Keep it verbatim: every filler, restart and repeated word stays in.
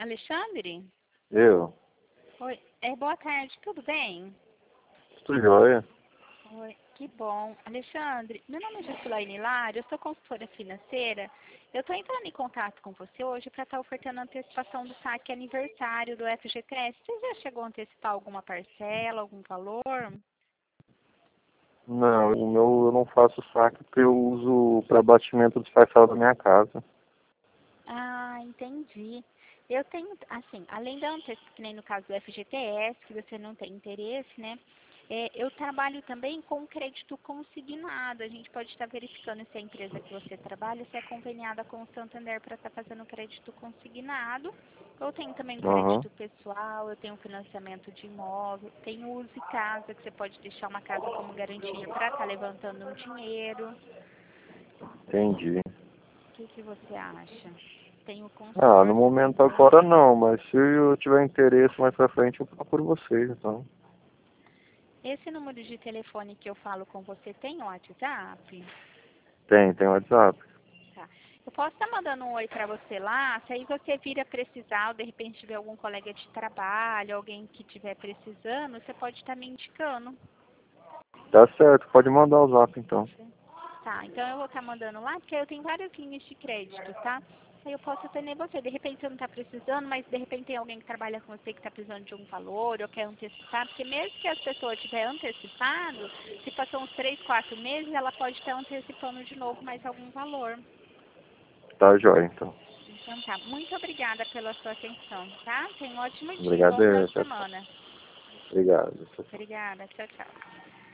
Alexandre? Eu? Oi, é, boa tarde, tudo bem? Tudo jóia? Oi, que bom. Alexandre, meu nome é Juscelane Hilário, eu sou consultora financeira. Eu estou entrando em contato com você hoje para estar ofertando a antecipação do saque aniversário do F G T S. Você já chegou a antecipar alguma parcela, algum valor? Não, o meu eu não faço saque porque eu uso para abatimento disfarçado da minha casa. Ah, entendi. Eu tenho, assim, além da antecipação, que nem no caso do F G T S, que você não tem interesse, né? É, eu trabalho também com crédito consignado. A gente pode estar verificando se a empresa que você trabalha se é conveniada com o Santander para estar fazendo crédito consignado. Eu tenho também Aham, crédito pessoal, eu tenho financiamento de imóvel, tenho uso e casa, que você pode deixar uma casa como garantia para estar levantando um dinheiro. entendi. O que, que você acha? Tenho Ah, no consórcio momento também. agora não, mas se eu tiver interesse mais pra frente eu procuro vocês, então. Esse número de telefone que eu falo com você tem o WhatsApp? Tem, tem WhatsApp. Tá. Eu posso estar mandando um oi para você lá, se aí você vir a precisar, ou de repente tiver algum colega de trabalho, alguém que estiver precisando, você pode estar me indicando. Tá certo, pode mandar o zap então. Tá, então eu vou estar mandando lá, porque eu tenho várias linhas de crédito, tá? Aí eu posso atender você. De repente você não está precisando, mas de repente tem alguém que trabalha com você que está precisando de um valor ou quer antecipar, porque mesmo que a pessoa tiver antecipado, se passou uns três, quatro meses, ela pode estar antecipando de novo mais algum valor. Tá jóia então. Então tá, muito obrigada pela sua atenção, tá? Tenha um ótimo dia, bom Obrigado, final de tchau, tchau. semana. Obrigado, tchau, tchau. Obrigada, tchau, tchau.